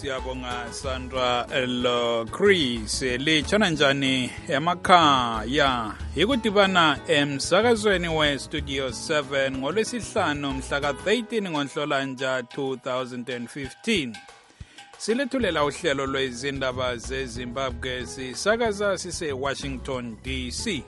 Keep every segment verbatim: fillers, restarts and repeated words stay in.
siyabonga Sandra lo Chris lichona njani emakhaya ikudibana emsakazweni we Studio seven ngolwesihlanu mhla ka thirteen ngoNhlolanja two thousand fifteen. Silethulela uhlelo lwezindaba zeZimbabwe sisakaza sise Washington D C.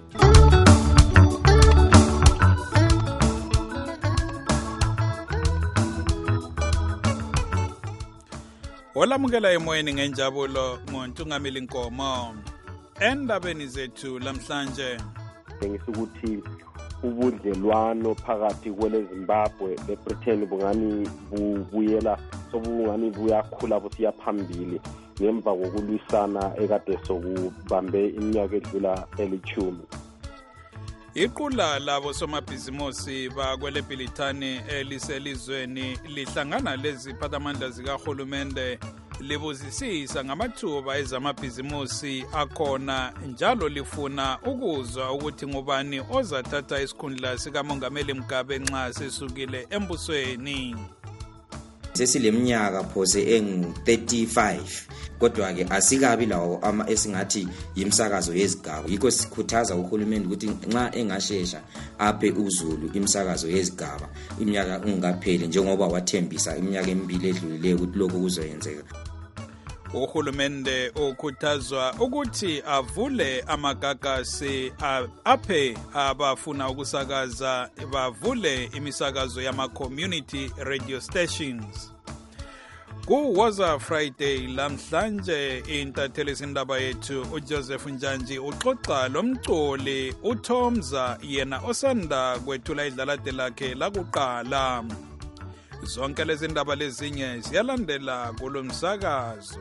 Olamukela emoyeni ngenjabulo ngoNtungamili Nkomo. Endabeni zethu lamhlanje ngisukuthi ubudlelwano phakathi kwele Zimbabwe leBritain bungani buyela sobungani buyakhula busiya phambili ngemva kokulwisana ekade sokubambe iminyaka edlula elithumi. Iqula labo somabhizimusi bakwele Bhilithani eliselizweni lihlangana leziphathamandla zikahulumende libuzisisa ngamathuba ezamabhizimusi akhona njalo lifuna ukuzwa ukuthi ngubani ozathatha isikhundla sikaMongameli Mugabe nxa sesukile embusweni. Sesileminyaka phose engu thirty-five kodwa ke asikabi lawo ama esingathi yimsakazo yezigaba yikho sikhuthaza uhulumeni ukuthi nxa engashesha aphe uZulu imsakazo yezigaba iminyaka ungapheli njengoba wathembisa iminyaka emibili edlulileyo ukuthi lokho kuzoyenzeka. Uhulumende ukhuthazwa ukuthi avule amagagasi aphe abafuna ukusakaza bavule imisakazo yama community radio stations. Ku Waza Friday lamhlanje intatheli izindaba yethu uJoseph Njanji uxoxa lomculi uThomza yena osanda kwethula idlalade lakhe lakuqala. Zonke lezi ndaba lezinye siyalandela kulomsakazo.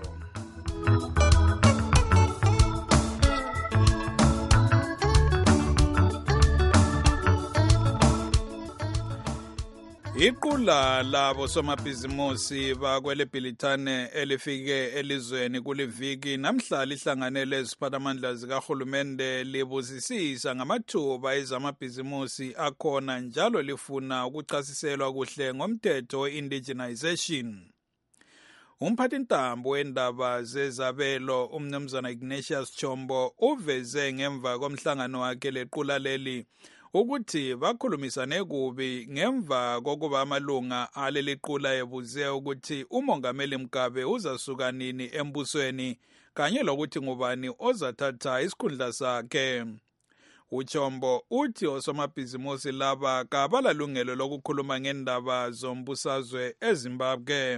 Iqula labo somabhizimusi bakwele Bhilithani elifike elizweni kuliviki namhla lihlanganele eziphathamandla zikahulumende libuzisisa ngamathuba ezamabhizimusi akhona njalo lifuna ukuchasiselwa kuhle ngomthetho we-indigenization. Umphathintambo wendaba zezabelo umnumzana Ignatius Chombo uveze ngemva komhlangano wakhe lequla leli ukuthi bakhulumisane kubi ngemva kokuba amalunga aleliqula ebuze ukuthi uMongameli Mugabe uzasuka nini embusweni kanye lokuthi ngubani ozathatha isikhundla sakhe. Uchombo uthi osomabhizimusi laba kabalalungelo lokukhuluma ngendaba zombusazwe eZimbabwe.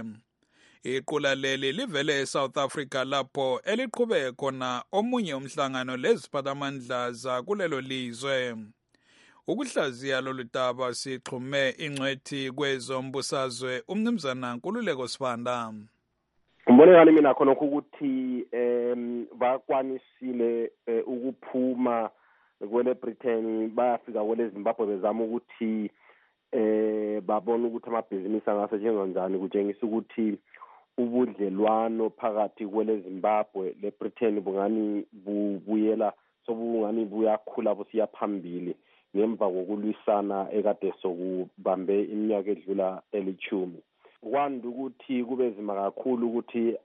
Iqula leli livele eSouth Africa lapho eliqhube khona omunye umhlangano leziphathamandla zakulelo lizwe. Ukuhlaziya loludaba sixhume ingcwethi kwezombusazwe umnumzana Nkululeko Sibanda. Umbonekani mina khona ukuthi em bakwanisile ukuphuma kwele Britain bayafika kwele Zimbabwe bezama ukuthi eh babona ukuthi amabhizinisi angasetshenziswa kanjani kutshengisa ukuthi ubudlelwano phakathi kwele Zimbabwe leBritain bungani buyela sobungani buyakhula busiya phambili ngemva kokulwisana ekade sokubambe iminyaka edlula elithumi. Kwanda ukuthi kube zima kakhulu ukuthi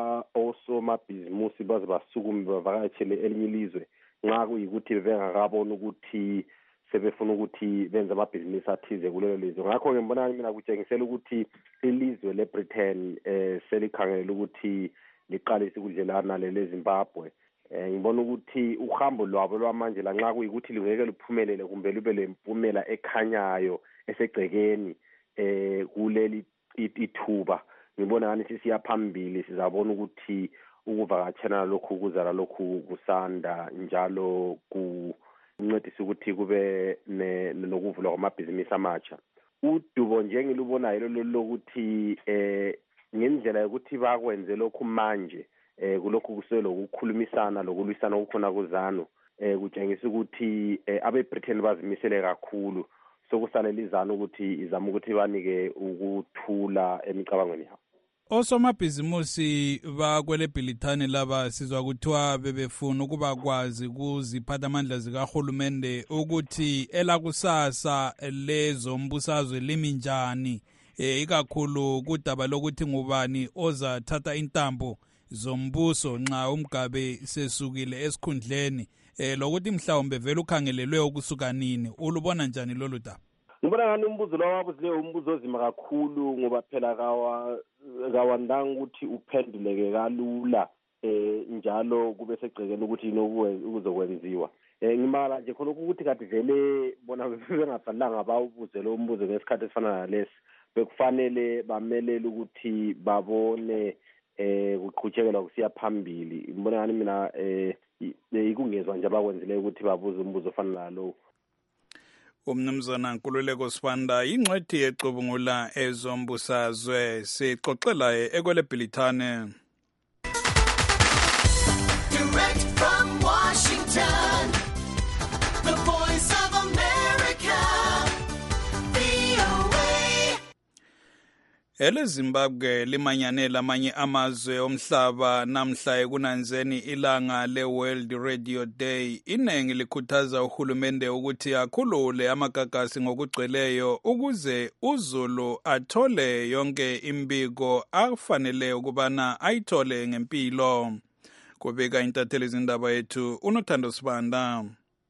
osomabhizimusi baze basukume bavakatshele elinye ilizwe nxa kuyikuthi bengakabona ukuthi sebefuna ukuthi benze amabhizinisi athize kulelo lizwe. Ngakho ke ngibona mina kutshengisela ukuthi ilizwe leBritain eh selikhangela ukuthi liqalise ukudlelana leZimbabwe. Eh ngibona ukuthi uhambo lwabo lwamanje la nxa kuyikuthi lingeke luphumelele kumbe lube lempumela ekhanyayo esegcekeni eh kuleli ithuba ngibona ngani sisiya phambili sizabona ukuthi ukuvakatshana lokhu kuzala lokhu kusanda njalo kuncedisa ukuthi kube nokuvulwa kwamabhizinisi amatsha. Udubo njengilubonayo lokuthi eh ngendlela yokuthi bakwenze lokhu manje eh kulokhu kuselo ukukhulumisana lokulwisana ukukhona kuzano eh kutshengisa ukuthi abeBritain bazimisele kakhulu sokusalelizana ukuthi izama ukuthi banike ukuthula emicabangweni yabo. Osomabhizimusi bakwele Bhilithani laba sizwa kuthiwa bebefuna ukuba kwazi kuziphathamandla zikahulumende ukuthi elakusasa lezombusazwe limi njani eh ikakhulu kudaba lokuthi ngubani ozathatha intambo zombuso nxa umgabe sesukile esikhundleni eh lokuthi mhlawumbe vele ukhangelelwe ukusuka nini. Ulubona njani lolu daba? Ngibona ngani umbuzo lo wabuzileyo umbuzo ozima kakhulu ngoba phela kawa kawandanga ukuthi uphenduleke kalula eh njalo kube segcekeni ukuthi inokuzokwenziwa. Eh ngimala nje khona ukuthi kade vele bona bengafanelanga bawubuze lo umbuzo ngesikhathi esifana nalesi, bekufanele bamelele ukuthi babone eh kuqhutshekela kusiya phambili. Ngibona ngani mina eh ikungezwa nje abakwenzileyo ukuthi babuze umbuzo ofana nalo. Umnumzana Nkululeko Sibanda ingcwethi yecubungula ezombusazwe sixoxela ekwele Bhilithane. Direct from Washington, the voice of America, V O A. Ele Zimbabwe limanyane lamanye amazwe omhlaba namhla ekunanzeni ilanga le World Radio Day. Inengi likhuthaza uhulumende ukuthi akhulule amagagasi ngokugcweleyo ukuze uZulu athole yonke imbiko afanele ukubana ayithole ngempilo. Kubika intatheli zindaba yethu uNothando Sibanda.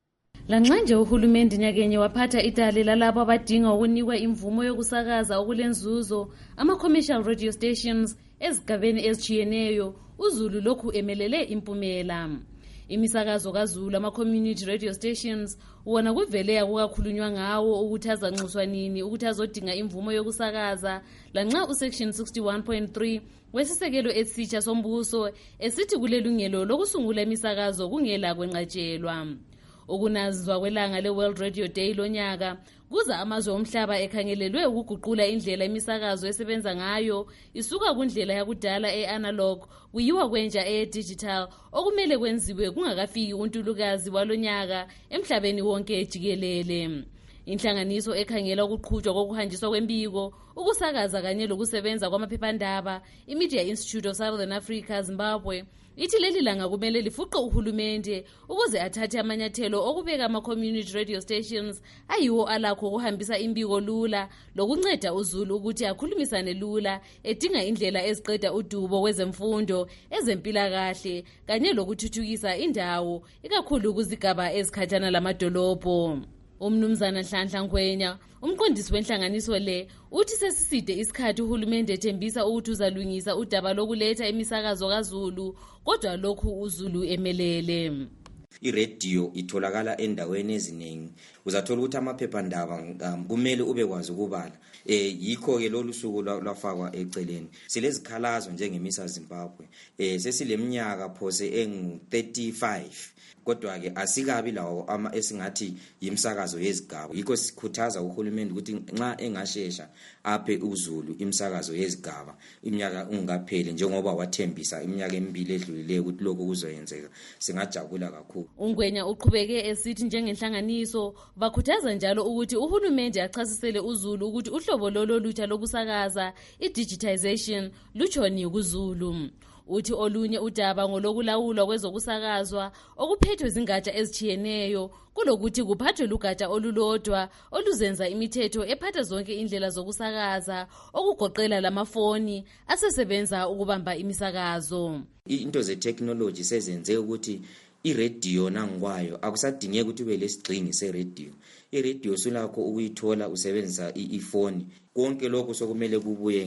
Lanxa nje uhulumende nyakenye waphatha idale lalabo abadinga ukunikwa imvumo yokusakaza okulenzuzo ama-commercial radio stations ezigabeni ezijiyeneyo, uZulu lokhu emelele impumela. Imisakazo kaZulu ama-community radio stations wona kuvele akukakhulunywa ngawo ukuthi azanxuswa nini ukuthi azodinga imvumo yokusakaza, lanxa usection sixty-one point three wesisekelo esitsha sombuso esithi kulelungelo lokusungula imisakazo kungela kwenqatshelwa. Ukunazizwa kwelanga le-World Radio Day lonyaka kuza amazwe omhlaba ekhangelelwe ukuguqula indlela imisakazo esebenza ngayo isuka kundlela yakudala e-analog kuyiwa kwentsha eye-digital okumele kwenziwe kungakafiki untulukazi walonyaka emhlabeni wonke jikelele. Inhlanganiso ekhangela ukuqhutshwa kokuhanjiswa kwembiko, ukusakaza kanye lokusebenza kwamaphephandaba, iMedia Institute of Southern Africa Zimbabwe, ithi leli langa kumele lifuqe uhulumende ukuze athathe amanyathelo okubeka ama-community radio stations ayiwo alakho ukuhambisa imbiko lula lokunceda uZulu ukuthi akhulumisane lula edinga indlela eziqeda udubo kwezemfundo, ezempilakahle kanye lokuthuthukisa indawo ikakhulu kuzigaba ezikhatshana lamadolobho. Umnumzana Nhlanhla Ngwenya, umqondisi wenhlanganiso le, uthi sesiside isikhathi uhulumende ethembisa ukuthi uzalungisa udaba lokuletha imisakazo kaZulu, kodwa lokhu uZulu emelele. iRadio itholakala endaweni eziningi. Uzathola ukuthi amaphephandaba kumele ubekwazi ukubala. Eh yikho ke lolu suku lwafakwa eceleni. Silezikhalazo njengemisa Zimbabwe. Eh sesileminyaka phose engu thirty-five. Kodwa ke asikabi lawo ama esingathi yimsakazo yezigaba. Yikho sikhuthaza uhulumende ukuthi nxa engashesha aphe uZulu imsakazo yezigaba iminyaka ungapheli njengoba wathembisa iminyaka emibili edlulileyo ukuthi lokho kuzoyenzeka. Singajabula kakhulu. Ungwenya uqhubeke esithi njengenhlanganiso bakhuthaza njalo ukuthi uhulumende achasisele uZulu ukuthi uhlobo lolo lutha lokusakaza i-digitization luchoni kuZulu. Uthi olunye udaba ngolokulawulwa kwezokusakazwa okuphethwe zingatsha ezijiyeneyo kulokuthi kuphathwe lugatsha olulodwa oluzenza imithetho ephatha zonke indlela zokusakaza okugoqela lamafoni asesebenza ukubamba imisakazo. Into ze technology sezenze ukuthi iRadio nangwayo akusadingeki ukuthi ube lesigxingi seRadio. iRadio sulakho ukuyithola usebenzisa ifoni. Konke lokho sokumele kubuye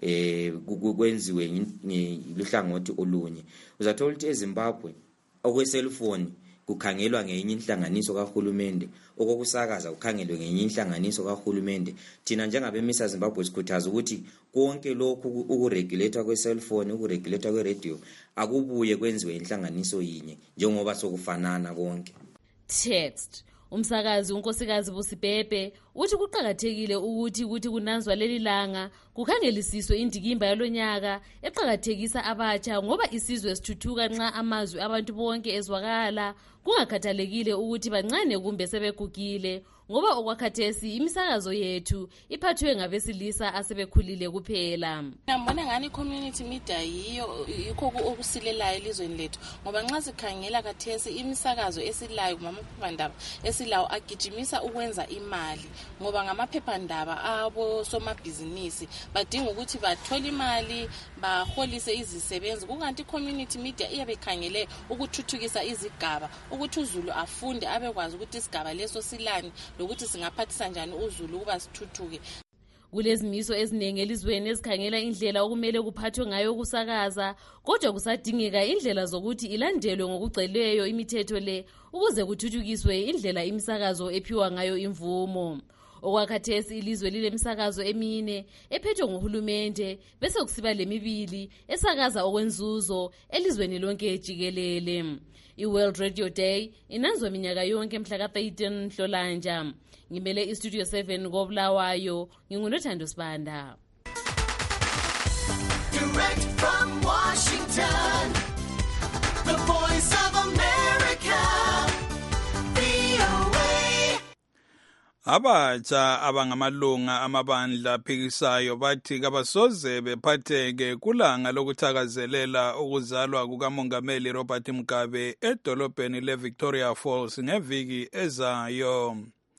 eh kwenziwe luhlangothi olunye. Uzathola ukuthi eZimbabwe okweselfoni kukhangelwa ngenye inhlanganiso kahulumende, okokusakaza kukhangelwe ngenye inhlanganiso kahulumende. Thina njengabemisa Zimbabwe sikhuthaza ukuthi konke lokhu ukuregulator kweselfoni, ukuregulator kweRadio akubuye kwenziwe inhlanganiso yinye njengoba sokufanana konke. Text Umsakazi unkosikazi Busibhebhe uthi kuqhakathekile ukuthi ukuthi kunanzwa leli langa kukhangelisiswe indikimba yalonyaka eqhakathekisa abatsha ngoba isizwe sithuthuka nxa amazwi abantu bonke ezwakala kungakhathalekile ukuthi bancane kumbe sebegugile. ngoba okwakhathesi imisakazo yethu iphathwe ngabesilisa asebekhulile kuphela. Ngibona ngani i-community media yiyo yikho okusilelayo elizweni lethu ngoba nxa sikhangela kathesi imisakazo esilayo ngamaphephandaba esilawo agijimisa ukwenza imali ngoba ngamaphephandaba abo somabhizinisi badinga ukuthi bathole imali baholise izisebenzi kukanti i-community media iyabe ikhangele ukuthuthukisa izigaba ukuthi uZulu afunde abekwazi ukuthi isigaba leso silani lokuthi singaphathisa njani uZulu ukuba sithuthuke. Kulezimiso eziningi elizweni ezikhangela indlela okumele kuphathwe ngayo ukusakaza, kodwa kusadingeka indlela zokuthi ilandelwe ngokugcweleyo imithetho le ukuze kuthuthukiswe indlela imisakazo ephiwa ngayo imvumo. Okwakhathesi ilizwe lilemisakazo emine ephethwe nguhulumende bese kusiba lemibili esakaza okwenzuzo elizweni lonke jikelele. I-World Radio Day inanzwa minyaka yonke mhla ka thirteen Nhlolanja. Ngimele iStudio seven koBulawayo, ngingunothando Sibanda. Direct from Washington, the voice of America, V O A. Abatsha abangamalunga amabandla aphikisayo bathi kabasoze bephatheke kulanga lokuthakazelela ukuzalwa kukaMongameli Robert Mugabe edolobheni leVictoria Falls ngeviki ezayo.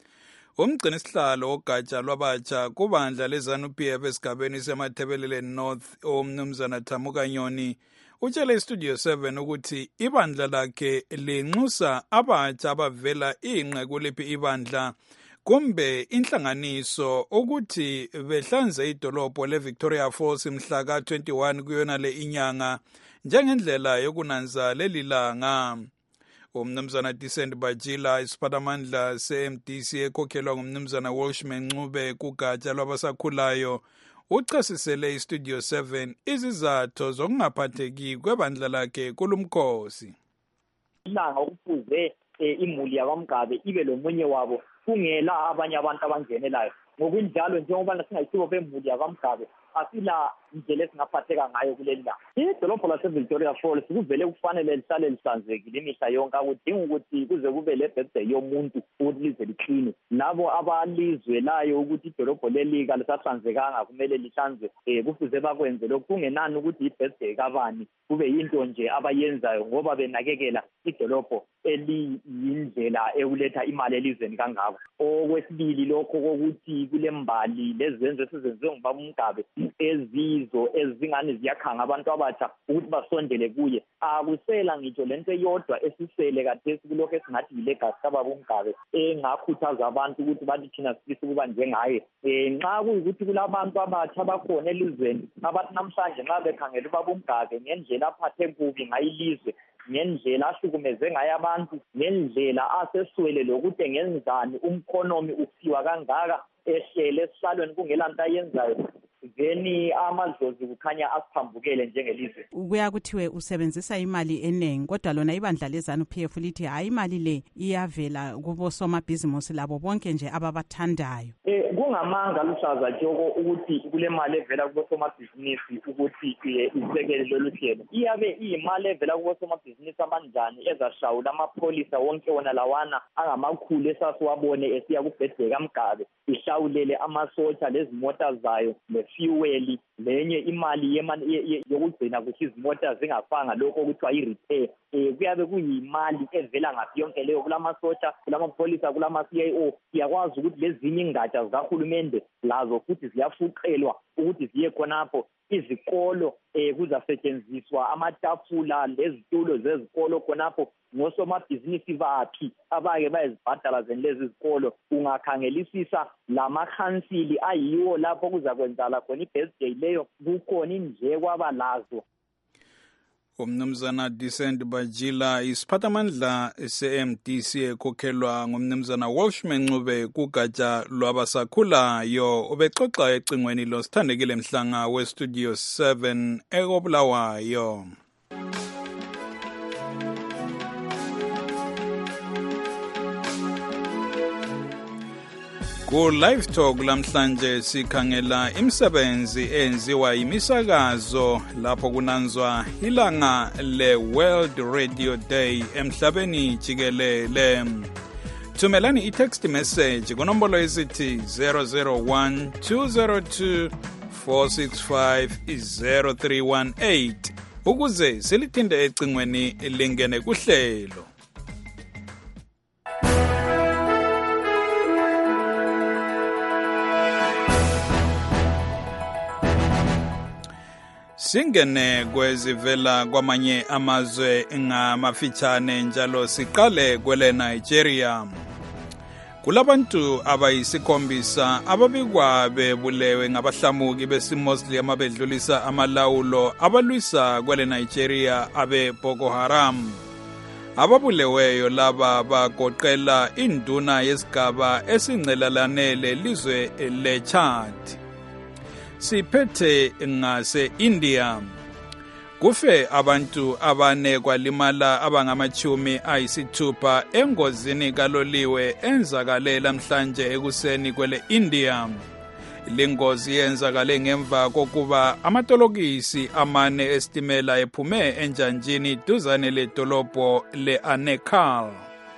Umgcini sihlalo wogatsha lwabatsha kubandla leZANU-P F esigabeni semathebeleleni North umnumzana Thamuka Nyoni utshele iStudio seven ukuthi ibandla lakhe linxusa abatsha abavela ingqe kuliphi ibandla kumbe inhlanganiso ukuthi behlanze idolobho leVictoria Falls mhla ka twenty-one kuyona le inyanga njengendlela yokunanza lelilanga. Umnumzana Decent Bajila isiphathamandla se-M D C ekhokhelwa ngumnumzana Welshman Ncube kugatsha lwabasakhulayo uchasisele iStudio seven izizathu zokungaphatheki kwebandla lakhe kulumkhosi. Ilanga okufuze imuli yakwaMgabe ibe lomunye wabo kungela abanye abantu abangenelayo ngokunjalo njengoba singayisibo bemuli yakwaMgabe asila indlela esingaphatheka ngayo kuleli langa. Idolobho laseVictoria Falls kuvele kufanele lihlale lihlanzekile imihla yonke akudingi ukuthi kuze kube le birthday yomuntu ukuthi lize liqine. Labo abalizwelayo ukuthi idolobho lelika lisahlanzekanga kumele lihlanze kufuze bakwenze lokhu kungenani ukuthi i-birthday kabani kube yinto nje abayenzayo ngoba benakekela idolobho eliyindlela ekuletha imali elizweni kangako. Okwesibili lokho kokuthi kulembali lezenzo esizenziwe ngubaba uMgabe ezizo ezingane ziyakhanga abantu abatsha ukuthi basondele kuye akusela ngitsho lento eyodwa esisele kathesi kulokho esingathi yilegacy kababa uMgabe engakhuthaza abantu ukuthi bathi thina sifisa ukuba njengaye. Nxa kuyikuthi kulabantu abatsha bakhona elizweni abathi namhlanje nxa bekhangela ubaba uMgabe ngendlela aphathe kubi ngayilizwe ngendlela ahlukumeze ngayo abantu ngendlela aseswele lokuthi engenzani umkhonomi ufiwa kangaka ehlele esihlalweni kungelanto ayenzayo veni amadlozi kukhanya asiphambukele njengelizwe. Kuya kuthiwe usebenzisa imali eningi kodwa lona ibandla leZANU-P F lithi hayi imali le iyavela kubo somabhizinisi labo bonke nje ababathandayo. Eh kungamanga luhlaza tshoko ukuthi kule mali evela kubo somabhizinisi ukuthi isekele lolu hlelo. Iyabe iyimali evela kubo somabhizinisi abanjani ezashawula amapholisa wonke wona lawana angamakhulu esasiwabone esiya kubhedwe kaMgabe ihlawulele amasotsha lezimota zayo fuel lenye imali yemali yokugcina kuthi izimota zingafanga lokho kuthiwa i-repair. Eh kuyabe kuyimali evela ngaphi yonke leyo kulamasotsha kulamapolisa kulama C I O siyakwazi ukuthi lezinye ingatsha zikahulumende lazo futhi ziyafuqelwa ukuthi ziye khonapho. Izikolo eh kuzasetshenziswa amatafula lezitulo zezikolo khonapho ngosomabhizinisi baphi abake bayizibhadala zenilezi izikolo. Ungakhangelisisa lamakhansili ayiwo lapho kuzakwenzala khona i-birthday leyo kukhona indleko abalazo. Umnumzana Decent Bajila isiphathamandla se-M D C ekhokhelwa ngumnumzana Welshman Ncube kugatsha lwabasakhulayo ubexoxa ecingweni lo sithandekile mhlanga weStudio seven eKobulawayo. Ku live talk lamhlanje sikhangela imisebenzi enziwa imisakazo lapho kunanzwa ilanga le World Radio Day emhlabeni jikelele. thumelani i-text message kunombolo esithi zero zero one two zero two four six five zero three one eight ukuze silithinde ecingweni lingene kuhlelo. Singene kwezivela kwamanye amazwe ngamafitshane njalo siqale kwele Nigeria. Kulabantu abayisikhombisa ababikwa bebulewe ngabahlamuki besimoslim abedlulisa amalawulo abalwisa kwele Nigeria abe Boko Haram. Ababuleweyo laba bagoqela induna yesigaba esingcelalanele lizwe leChad. Siphethe ngase India. Kufe abantu abane kwalimala abangamachumi ayisithupha engozini kaloliwe enzakale namhlanje ekuseni kwele India. Lengozi yenzakale ngemva kokuba amatolokisi amane estimela ephume enjanjini duzane ledolobho le-Anekal.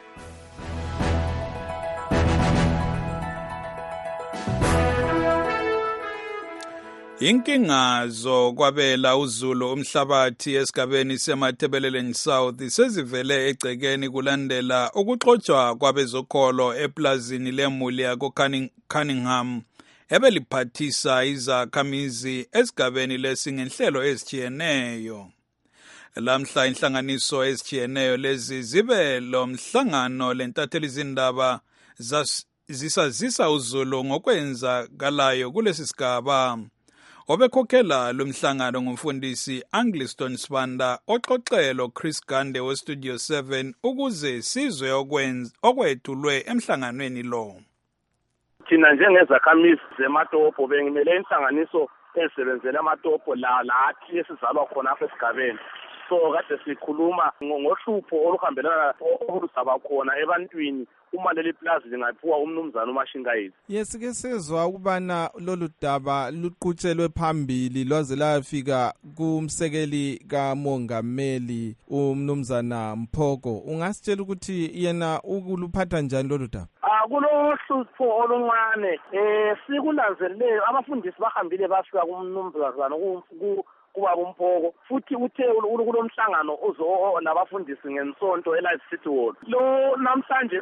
Inkinga zokwabela uzulu umhlabathi esigabeni seMathebeleleni South sezivele egcekeni kulandela ukuxotsha kwabezokholo eplazini lemuli yako Cunningham ebeliphathisa izakhamizi esigabeni lesi ngenhlelo ezijiyeneyo. Lamhla inhlanganiso ezijiyeneyo lezi zibe lo mhlangano lentatheli izindaba zisazisa uzulu ngokwenzakalayo kulesi sigaba. Obekhokhela lo mhlangano ngumfundisi Angliston Sibanda oxoxelo Chris Gande we Studio seven ukuze sizwe okwenza okwethulwe emhlanganweni lo. Thina njengezakhamizi zeMatopo bengimele inhlanganiso esebenzela amatopo la lathi esizalwa khona apha esigabeni. So kade sikhuluma ngohlupho oluhambelana olusaba khona ebantwini uma leli plaza lingaphiwa umnumzana uMashingayizi. Yes, ke sezwa ukubana lolu daba luqutshelwe phambili lwaze lafika kumsekeli kamongameli umnumzana Mphoko. Ungasitshela ukuthi yena ukuluphatha njani lolu daba? Ah, kulohlupho oluncane eh sikulanzeleleyo abafundisi bahambile bafika kumnumzana ku kuba Mphoko futhi uthe kulomhlangano ozo nabafundisi ngensonto eLife City Hall. Lo namhlanje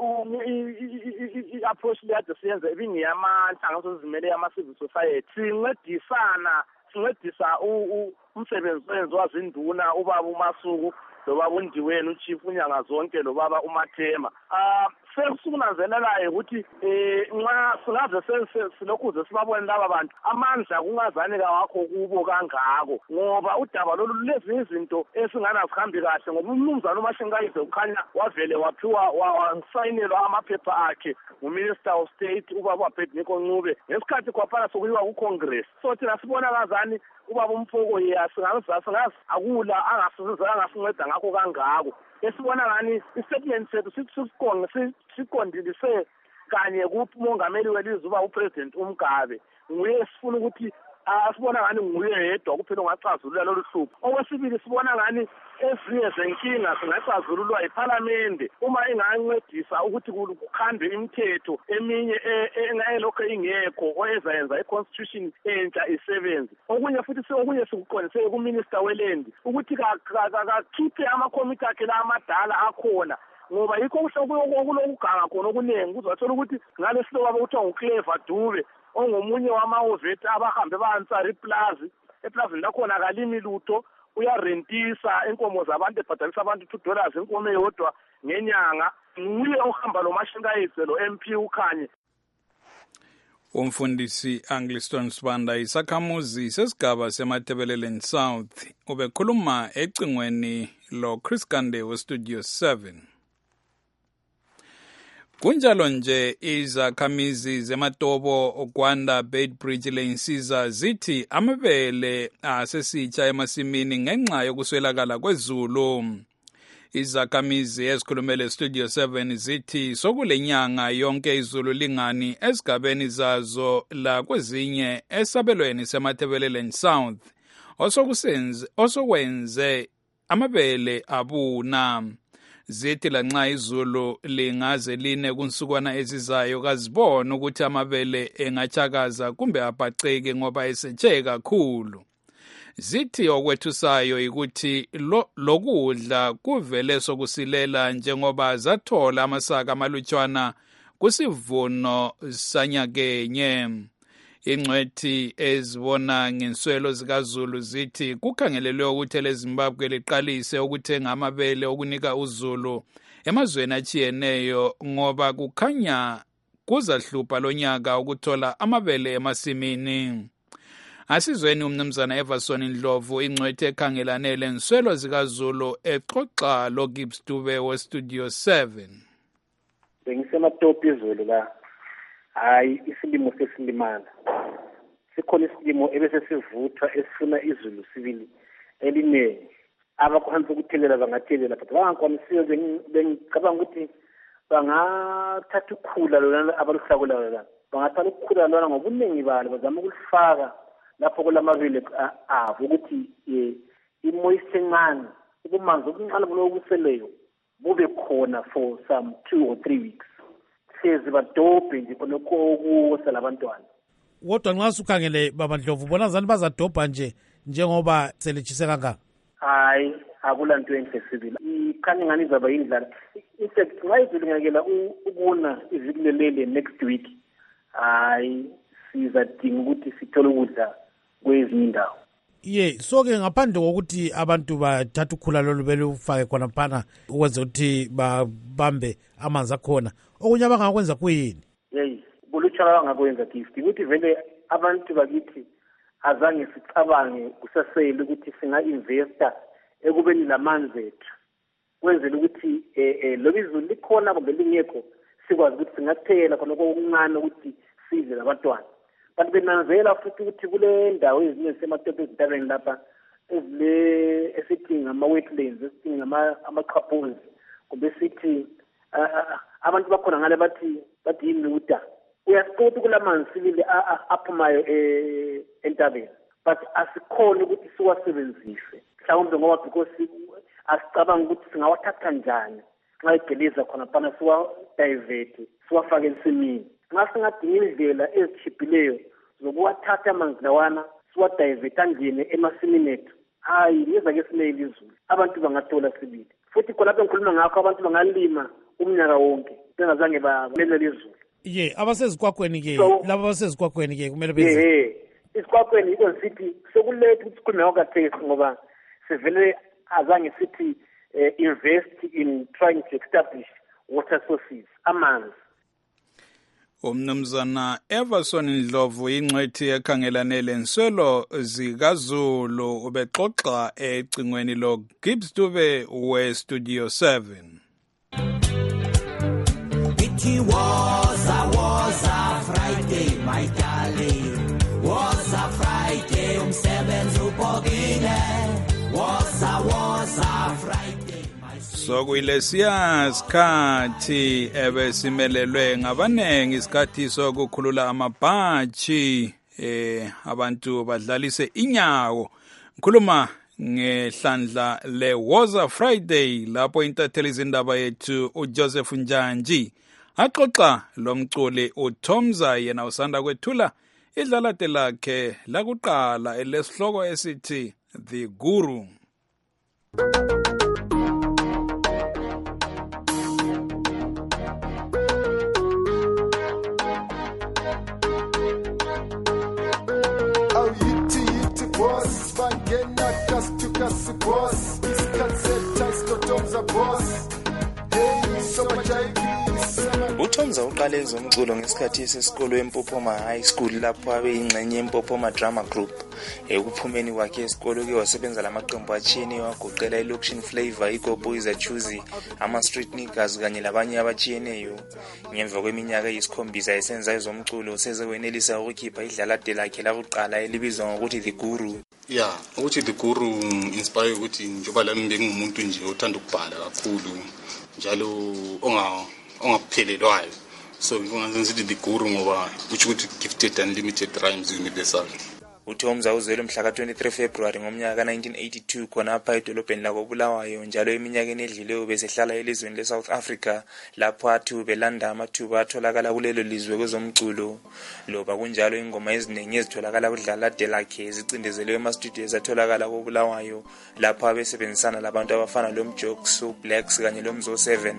i-approach leyade siyenza ibingiyamandla ngazozimele yama civil society sincedisana sincedisa umsebenzi wenziwa zinduna ubaba uMasuku lo baba uNdiweni uchief unyanga zonke lo baba uMathema. Ah sesikunanzelelayo ukuthi eh nxa singaze silokhuze sibabone laba bantu amandla kungazane kawakho kubo kangako ngoba udaba lolu lezi izinto esingana zihambi kahle ngoba umnumzana uMashingayizi ukhanya wavele waphiwa wasayinelwa amaphepha akhe nguMinister of State ubaba Abednego Ncube ngesikhathi kwaphana sokuyiwa kuCongress. So thina sibona kazani ubaba uMphoko yasingazazi singazi akula angasiza angasinceda ngakho kangako. Esibona ngani istatement sethu sikuqonge siqondilise kanye kumongameli welizwe uba upresident uMgabe nguye sifuna ukuthi asibona ngani nguye yedwa kuphela ongacazulula lolu hlupho. Okwesibili sibona ngani ezinye zenkinga zingacazululwa eParliament uma ingancedisa ukuthi kukhandwe imithetho eminye engayelokho ingekho oyezayenza iconstitution entsha isebenze. Okunye futhi sokunye sikuqondise kuMinister weLand ukuthi kakhiphe amakomiti akhe la amadala akhona ngoba yikho okulokuganga khona okuningi kuzothola ukuthi ngalesilo abakuthiwa nguClever Dube ongomunye wamahoveti abahambe bayansari plaza eplazini lakhona kalimi lutho uyarentisa inkomo zabantu ebhadalisa abantu two dollars inkomo eyodwa ngenyanga nguye ohamba lo Mashingayizi lo M P ukhanye. Umfundisi Angliston Sibanda isakhamuzi sesigaba seMathebeleleni South ubekhuluma ecingweni lo Chris Gande we Studio seven. Kunjalo nje izakhamizi zeMatopo Gwanda Beitbridge leinsiza zithi amabele asesitsha emasimini ngenxa yokuswelakala kwezulu. Izakhamizi ezikhulumele Studio seven zithi sokulenyanga yonke izulu lingani esigabeni zazo la kwezinye esabelweni seMathebeleleni South osokusenze osokwenze amabele abuna. zithi lanxa izulu lingaze line kunsukwana ezizayo kazibone ukuthi amabele engachakaza kumbe abhaceke ngoba esetshe kakhulu. Zithi okwethusayo ukuthi lo, lokudla kuvele sokusilela njengoba zathola amasaka amalutshwana kusivuno sanyakenye. Ingcwethi ezibona ngenswelo zikaZulu zithi kukhangelelwe ukuthi eleZimbabwe liqalise ukuthenga amabele okunika uZulu emazweni achiyeneyo ngoba kukhanya kuzahlupha lonyaka ukuthola amabele emasimini. Asizweni umnumzana Everson Ndlovu ingcwethi ekhangelane lenswelo zikaZulu exoxa lo Gibbs Dube we Studio seven. Bengisematopi izulu la. Hayi isilimo sesilimana. Sikhona isilimo ebese sivuthwa esifuna izulu sibili elinene. Abakwanisa ukuthelela bangathelela but bangakwanisiyo bengicabanga ukuthi bangathatha ukhula lona abaluhlakula lona. Bangathatha ukhula lona ngobuningi balo bazama ukulifaka lapho kulamabele abo ukuthi imoisture encane ukumanzi okuncane kulokuseleyo bube khona for some two or three weeks. Hlezi badobhe nje khonokho okuwosela abantwana. Kodwa nxa sukhangele baba Ndlovu bona zani bazadobha nje njengoba selitshise kangaka? Hayi akulanto enhle sibili. Ikhanya ngani izaba yindlala. Infact nxa izulu ngakela ukuna izikulelele next week. Hayi sizadinga ukuthi sithole ukudla kwezinye indawo. Ye, so ke ngaphandle kokuthi abantu bathatha ukhula lolu belufake khona phana ukwenza ukuthi babambe amanzi akhona, okunye abangakwenza kuyini? Hey, bolutsha abangakwenza gift ukuthi vele abantu bakithi azange sicabange kusasele ukuthi singa investa ekubeni lamanzi ethu. Kwenzela ukuthi eh lo izulu likhona kumbe lingekho sikwazi ukuthi singathela khona okuncane ukuthi sidle labantwana. Kanti benanzela futhi ukuthi kule ndawo ezinye sematophe ezintabeni lapha ezile esithi ngama-wetlands esithi ngama-amaqhapuzi kumbe sithi abantu bakhona ngale bathi bathi yinuta uyasiqothi kulamanzi sibili aphumayo entabeni but asikhona ukuthi siwasebenzise mhlawumbe ngoba because asicabanga ukuthi singawathatha njani nxa igeleza khona phana siwadiverte siwafake ensimini. Nxa singadinga indlela ezitshiphileyo zokuwathatha amanzi lawana siwadiverte angene emasimini ethu, hayi ngezake sinele izulu abantu bangathola sibili. Futhi khona lapho ngikhuluma ngakho abantu bangalima umnyaka wonke bengazange balenele izulu. Ye, abasezikwakhweni ke laba abasezikwakhweni ke kumele benze. Ye, isikwakhweni iko sithi sokuletha ukuthi sikhulume ngokathe ngoba sivele azange sithi invest in trying to establish water sources amanzi. Umnumzana Everson Ndlovu ingcwethi ekhangelane lenswelo zikaZulu ubexoxa ecingweni lo Gibbs Dube we Studio seven. It was a was a Friday my darling, was a Friday umsebenzi ubhokile, was a was a Friday. So kuyilesiya sikhathi ebesimelelwe ngabanengi isikhathi sokukhulula amabhaji eh abantu badlalise inyawo. Ngikhuluma ngehlandla le Woza Friday lapho intatheli izindaba yethu uJoseph Njanji axoxa lomculi uTomza yena usanda kwethula idlalate lakhe lakuqala elesihloko esithi The Guru. uTomza uqale ezomculo ngesikhathi sesikolo eMpophoma High School lapho abe ingxenye eMpophoma Drama Group. Ekuphumeni kwakhe esikolo ke wasebenza lamaqembu atshiyeneyo agoqela iLoction Flavor, iGoboys Achuzi, ama Street Niggas kanye labanye abatshiyeneyo. Ngemva kweminyaka eyisikhombisa esenza ezomculo seze wenelisa ukukhipha idlalade lakhe lakuqala elibizwa ngokuthi The Guru. Yeah, ukuthi The Guru inspire ukuthi njoba lami bengumuntu nje othanda ukubhala kakhulu njalo onga ongaphelelwayo. So ngifanele ngithi The Guru ngoba uthi ukuthi gifted unlimited rhymes universal. uThomza uzelwe mhla ka twenty-three February ngomnyaka ka nineteen eighty-two khonapha edolobheni lako Bulawayo, njalo eminyakeni edlileyo besehlala elizweni leSouth Africa lapho athi ubelanda amathuba atholakala kulelo lizwe kwezomculo. Loba kunjalo ingoma eziningi ezitholakala kudlalade lakhe ezicindezelwe ema-studios atholakala ko Bulawayo lapho abesebenzisana labantu abafana loMjokes, uBlacks kanye loMzo seven.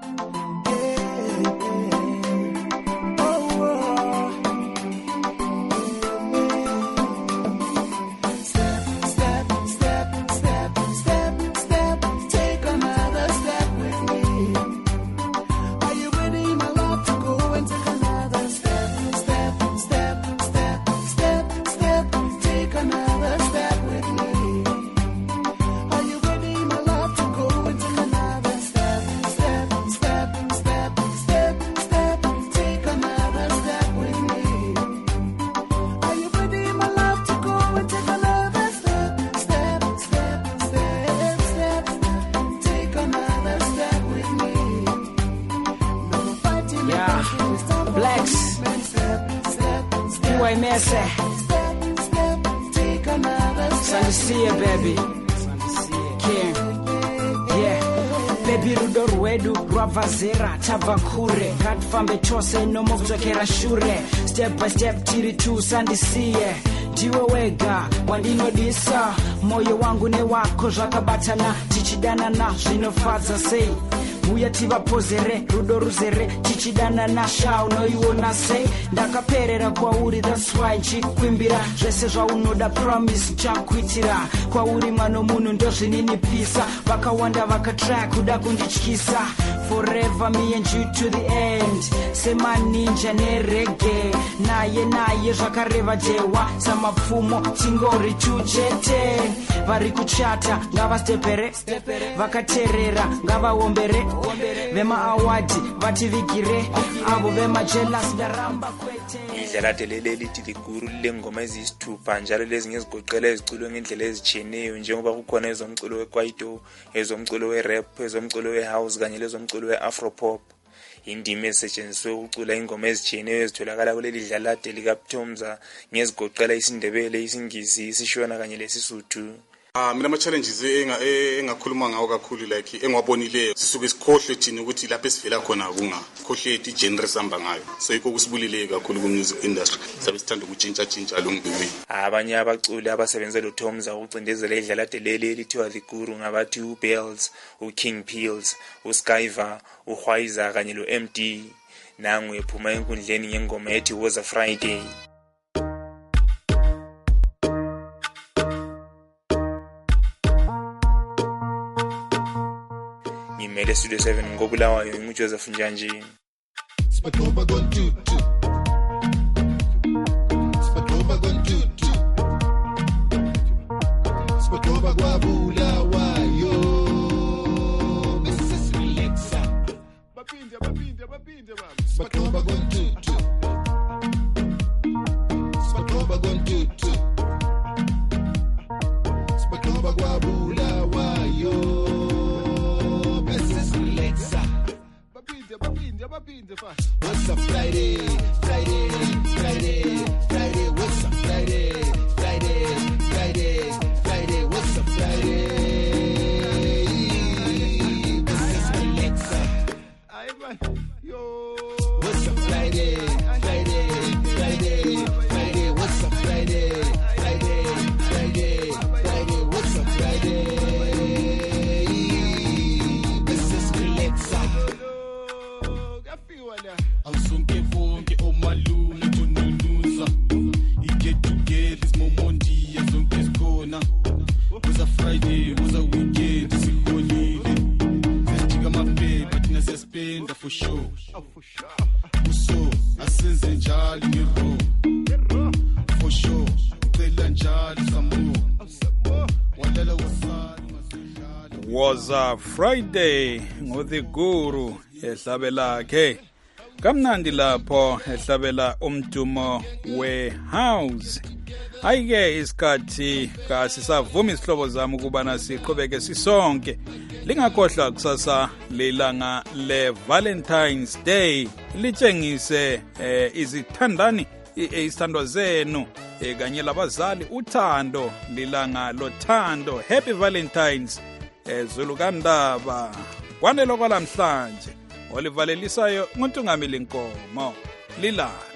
Sandisie baby King Yeah Baby rudo rwedu rwavazera tabakure katfambe chose nomovdzokera shure step by step tiri tu sandisie ndiwe wega wandinodisa moyo wangu newako zvakabatana tichidanana zvinofadza sei uya tivapozere rudo ruzere tichidanana sha unoiona sei ndakaperera kwauri that's why nchikwimbira zvese zvaunoda promise nchakuitira kwauri mwana munhu ndozvininipisa vakawanda vakatry kuda kundityisa forever me and you to the end semaninja nerege naye naye zvakareva jewa samapfumo tingori tuchete vari kuchata ngavastepere vakaterera ngavaombere vema-awadi vativigire avo vema-jealous ndaramba kwete. Idlalade leli lithi liguru lengoma eziyisithupha njalo lezi ngezigoqela eziculwe ngendlela ezitshiyeneyo njengoba kukhona ezomculo weKwaito, ezomculo we-rap, ezomculo we-house kanye lezomculo we-afropop. Indima esetshenziswe ukucula ingoma ezitshiyeneyo ezitholakala kuleli dlalade likaThomza ngezigoqela isiNdebele, isiNgisi, isiShona kanye lesisuthu. Ah mina ama challenges enga engakhuluma ngawo kakhulu like engwabonileyo sisuke sikhohle thina ukuthi lapha esivela khona kunga khohle ethi genre samba ngayo so yikho kusibulile kakhulu ku music industry sabe sithanda ukutshintsha tshintsha lo ngibili. Abanye abaculi abasebenza loThomza ukucindezela idlalade leli elithiwa liguru ngabathi uBells, uKing Peels, uSkyver, uHwaiza kanye loM D. Nangwe ephuma enkundleni ngengoma ethi Was a Friday. Ngimele Studio seven ngobulawayo nguJoseph Njanji. Spatoba gontutu Spatoba gontutu Spatoba gwabulawayo Missus Relaxa Bapinde bapinde bapinde baba Spatoba gontutu Spatoba gontutu Spatoba gwabulawayo What's up Friday, Friday, Friday, Friday, what's up Friday, Friday, Friday, Friday, what's up Friday? This is Alexa. Yo. What's up Friday, Friday, Friday, Friday, what's up Friday, Friday, Friday, Friday, what's up Friday? This is Alexa. Awusonke vonke omalunga tonunuza iget together ismomondi yazonke sikhona was a Friday was a weekend siholile sijika maphepha thina sespenda for sure so asenze njalo ngiro for sure ucela njalo samu walala wasala Was a Friday ngothe guru ehlabela ke kamnandi lapho ehlabela umdumo we-house. Ayike isikhathi kasisavuma isihlobo zami ukubana siqhubeke sisonke. Lingakhohlwa kusasa lelanga le Valentine's Day litshengise eh, izithandani isithandwa zenu eh, kanye labazali uthando lilanga lothando. Happy Valentines eh, Zulu kaNdaba kwanelo kwalamhlanje olivalelisayo nguNtungamili Nkomo Lilanga.